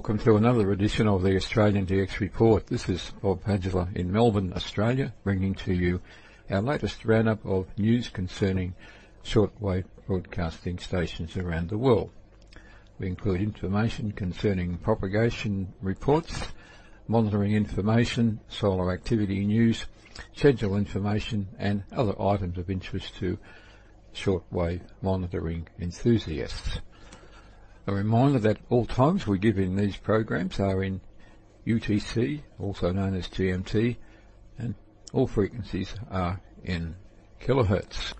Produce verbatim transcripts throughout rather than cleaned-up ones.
welcome to another edition of the Australian D X Report. This is Bob Padgela in Melbourne, Australia, bringing to you our latest roundup of news concerning shortwave broadcasting stations around the world. We include information concerning propagation reports, monitoring information, solar activity news, schedule information and other items of interest to shortwave monitoring enthusiasts. A reminder that all times we give in these programs are in U T C, also known as G M T, and all frequencies are in kilohertz.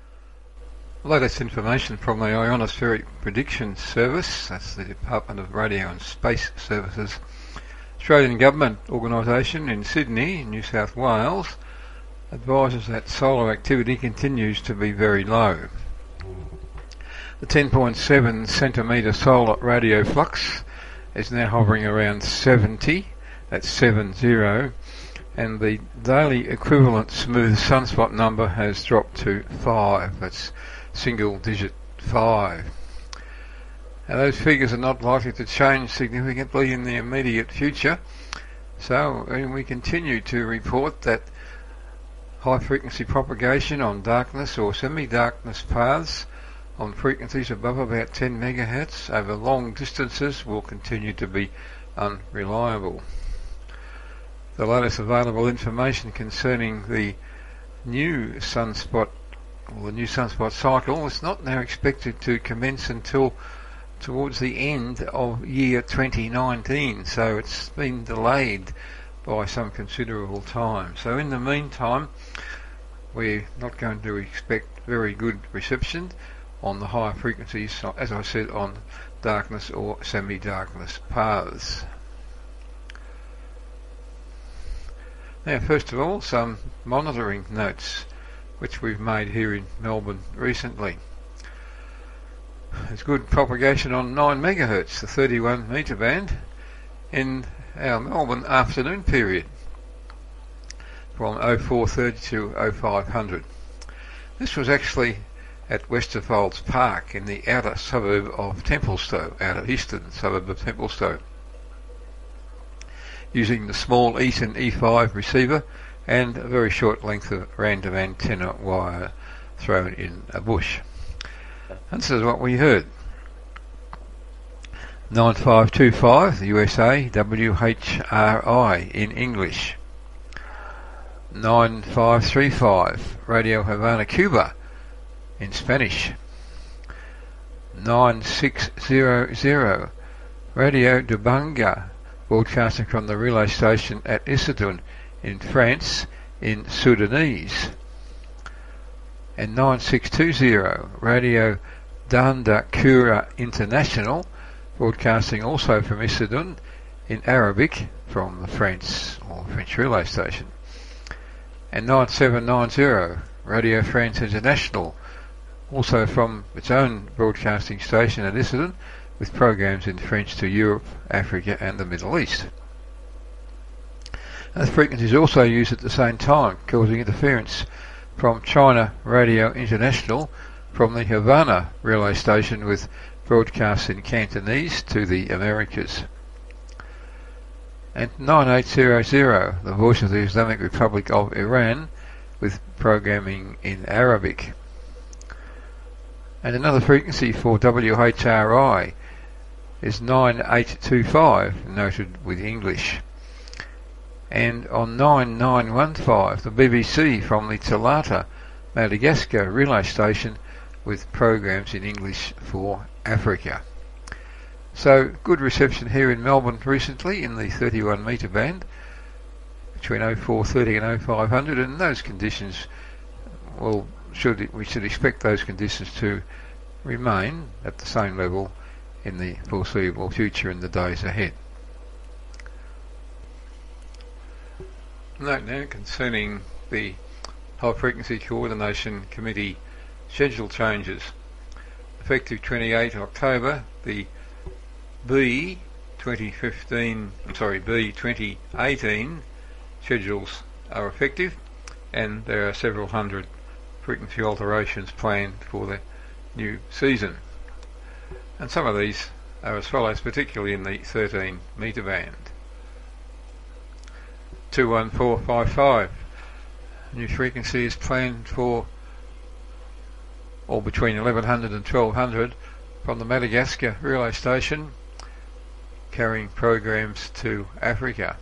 Latest information from the Ionospheric Prediction Service, that's the Department of Radio and Space Services, Australian Government organisation in Sydney, New South Wales, advises that solar activity continues to be very low. The ten point seven centimetre solar radio flux is now hovering around seventy, that's seven zero, and the daily equivalent smooth sunspot number has dropped to five, that's single digit five. Now those figures are not likely to change significantly in the immediate future, so we continue to report that high frequency propagation on darkness or semi-darkness paths on frequencies above about ten megahertz over long distances will continue to be unreliable. The latest available information concerning the new sunspot or the new sunspot cycle is not now expected to commence until towards the end of year twenty nineteen, so it's been delayed by some considerable time. So in the meantime, we're not going to expect very good reception on the higher frequencies, as I said, on darkness or semi-darkness paths. Now, first of all, some monitoring notes which we've made here in Melbourne recently. There's good propagation on nine megahertz, the thirty-one metre band, in our Melbourne afternoon period from oh four thirty to oh five hundred. This was actually at Westerfolds Park in the outer suburb of Templestowe, outer eastern suburb of Templestowe, using the small Eaton E five receiver and a very short length of random antenna wire thrown in a bush. And this is what we heard. nine five two five, the U S A, W H R I in English. nine five three five, Radio Havana, Cuba in Spanish. nine six zero zero, Radio de Banga, broadcasting from the relay station at Issoudun in France in Sudanese. And nine six two zero, Radio Danda Kura International, broadcasting also from Issoudun in Arabic from the France or French relay station. And nine seven nine zero, Radio France International, also from its own broadcasting station at Issoudun, with programs in French to Europe, Africa and the Middle East. And the frequencies also used at the same time, causing interference from China Radio International from the Havana relay station with broadcasts in Cantonese to the Americas. And nine eight zero zero, the Voice of the Islamic Republic of Iran, with programming in Arabic. And another frequency for W H R I is nine eight two five, noted with English. And on nine nine one five, the B B C from the Talata, Madagascar relay station with programs in English for Africa. So good reception here in Melbourne recently in the thirty-one metre band between oh four thirty and oh five hundred, and those conditions, well, should we should expect those conditions to remain at the same level in the foreseeable future in the days ahead. Note now concerning the High Frequency Coordination Committee schedule changes. Effective twenty-eighth October, the B twenty fifteen, I'm sorry, B twenty eighteen schedules are effective, and there are several hundred frequency alterations planned for the new season. And some of these are as follows, particularly in the thirteen metre band. two one four five five. New frequency is planned for or between eleven hundred and twelve hundred from the Madagascar relay station, carrying programs to Africa.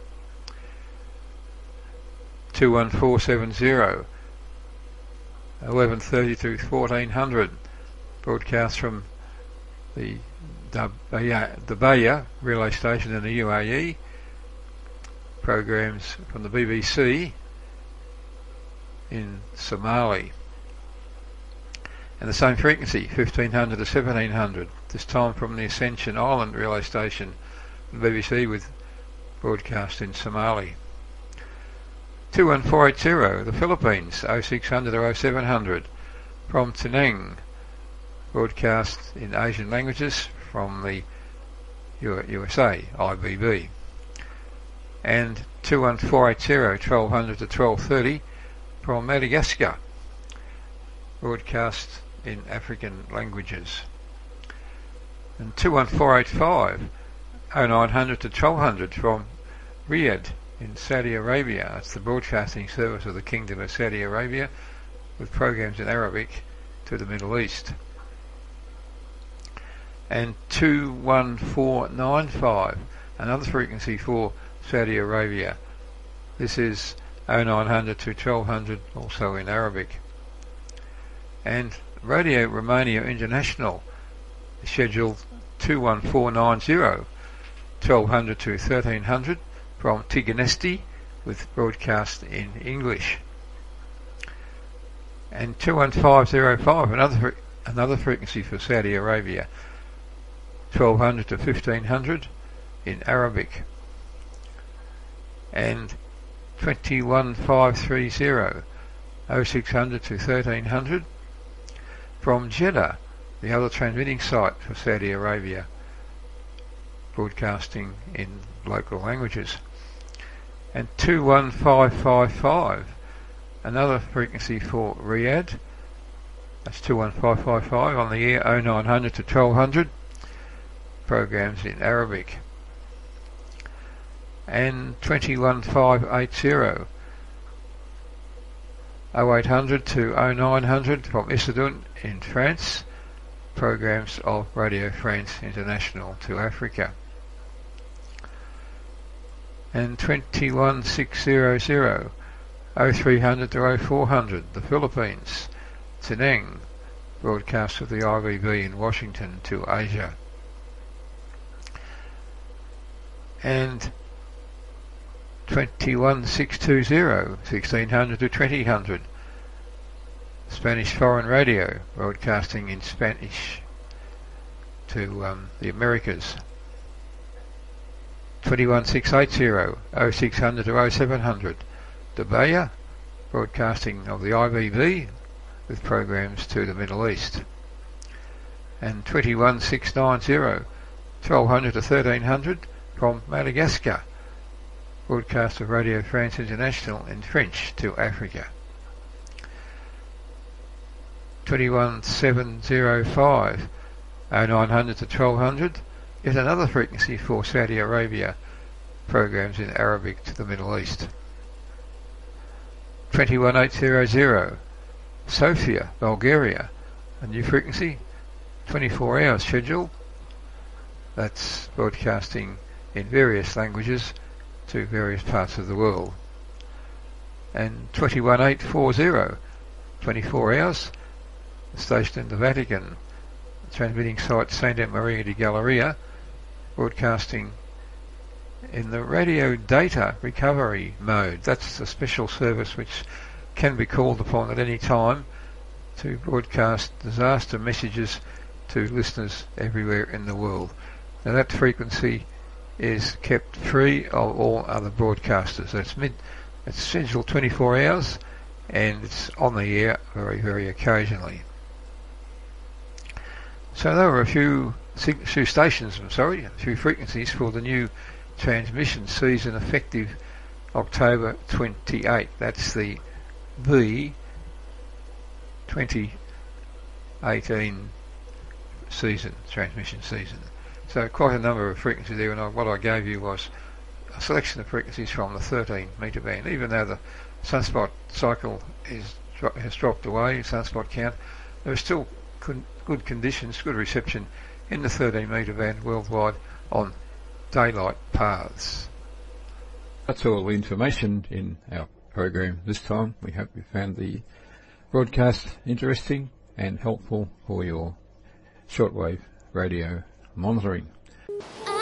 two one four seven zero, eleven thirty to fourteen hundred, broadcast from the Dabaya relay station in the U A E, programs from the B B C in Somali. And the same frequency, fifteen hundred to seventeen hundred, this time from the Ascension Island relay station, the B B C, with broadcast in Somali. two one four eight zero, the Philippines, oh six hundred to oh seven hundred, from Penang, broadcast in Asian languages from the U S A, I B B. And two one four eight zero, twelve hundred to twelve thirty, from Madagascar, broadcast in African languages. And two one four eight five, oh nine hundred to twelve hundred, from Riyadh in Saudi Arabia. That's the broadcasting service of the Kingdom of Saudi Arabia, with programs in Arabic to the Middle East. And two one four nine five, another frequency for Saudi Arabia. This is oh nine hundred to twelve hundred, also in Arabic. And Radio Romania International, scheduled two one four nine zero, twelve hundred to thirteen hundred, from Tiganesti, with broadcast in English. And two one five zero five, another another frequency for Saudi Arabia, twelve hundred to fifteen hundred in Arabic. And twenty-one five thirty, oh six hundred to thirteen hundred, from Jeddah, the other transmitting site for Saudi Arabia, broadcasting in local languages. And two one five five five, another frequency for Riyadh, that's two one five five five, on the air oh nine hundred to twelve hundred, programs in Arabic. And twenty-one five eighty, oh eight hundred to oh nine hundred, from Issoudun in France, programs of Radio France International to Africa. And twenty-one six hundred, oh three hundred to oh four hundred, the Philippines, Penang, broadcast of the I B B in Washington to Asia. And twenty-one six twenty, sixteen hundred to twenty hundred, Spanish Foreign Radio, broadcasting in Spanish to um, the Americas. twenty-one six eighty, oh six hundred to oh seven hundred, Dabaya, broadcasting of the I B B, with programs to the Middle East. And twenty-one six ninety, twelve hundred to thirteen hundred, from Madagascar, broadcast of Radio France International in French to Africa. twenty-one seven oh five, oh nine hundred to twelve hundred, yet another frequency for Saudi Arabia, programs in Arabic to the Middle East. twenty-one eight hundred, Sofia, Bulgaria, a new frequency, twenty-four hours schedule, that's broadcasting in various languages to various parts of the world. And twenty-one eight forty, twenty-four hours, stationed in the Vatican, transmitting site Santa Maria di Galleria, broadcasting in the radio data recovery mode. That's a special service which can be called upon at any time to broadcast disaster messages to listeners everywhere in the world. Now that frequency is kept free of all other broadcasters. So it's mid, it's scheduled twenty-four hours, and it's on the air very, very occasionally. So there were a few, few stations, I'm sorry, a few frequencies for the new transmission season effective October twenty-eighth. That's the B twenty eighteen season, transmission season. So quite a number of frequencies there, and I, what I gave you was a selection of frequencies from the thirteen metre band. Even though the sunspot cycle is dro- has dropped away, sunspot count, there are still con- good conditions, good reception in the thirteen metre band worldwide on daylight paths. That's all the information in our program this time. We hope you found the broadcast interesting and helpful for your shortwave radio monitoring.